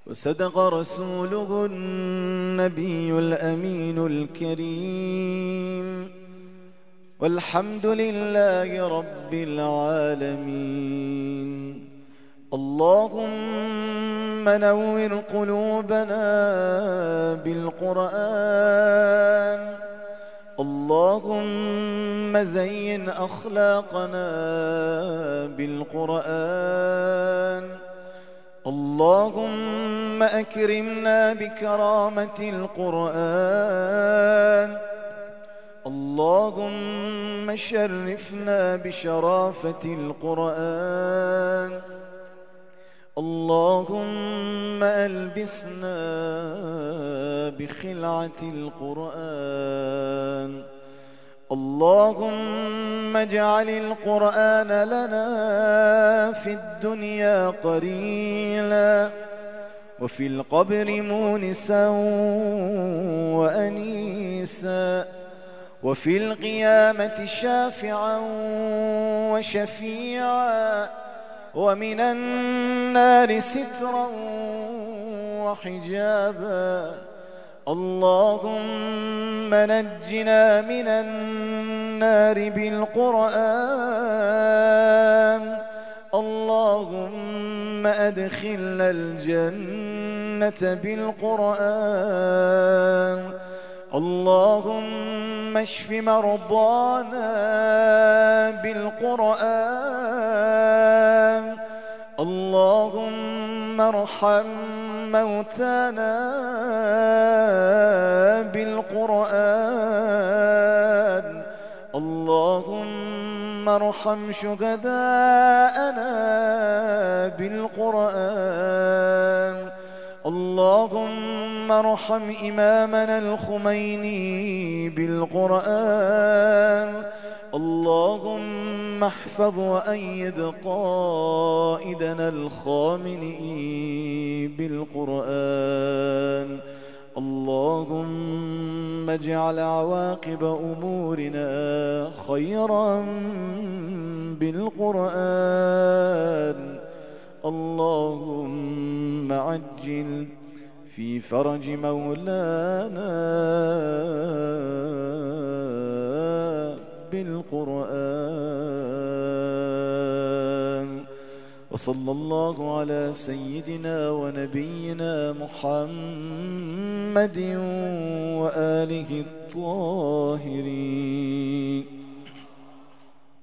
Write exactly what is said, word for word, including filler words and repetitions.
وصدق رسوله النبي الأمين الكريم، والحمد لله رب العالمين. اللهم نور قلوبنا بالقرآن، اللهم زين أخلاقنا بالقرآن، اللهم أكرمنا بكرامة القرآن، اللهم شرفنا بشرافة القرآن، اللهم ألبسنا بخلعة القرآن، اللهم اجعل القرآن لنا في الدنيا قرينا، وفي القبر مونسا وأنيسا، وفي القيامة شافعا وشفيعا، ومن النار سترا وحجابا. اللهم نجنا من النار بالقرآن، اللهم أدخلنا الجنة بالقرآن، اللهم اشف مرضانا بالقرآن، اللهم ارحم موتانا بالقرآن، اللهم ارحم شهداءنا بالقرآن، اللهم ارحم إمامنا الخميني بالقرآن، اللهم احفظ وأيد قائدنا الخامنئي بالقرآن، اللهم اجعل عواقب أمورنا خيرا بالقرآن، اللهم عجل في فرج مولانا بالقرآن. وصلى الله على سيدنا ونبينا محمد وآله الطاهرين.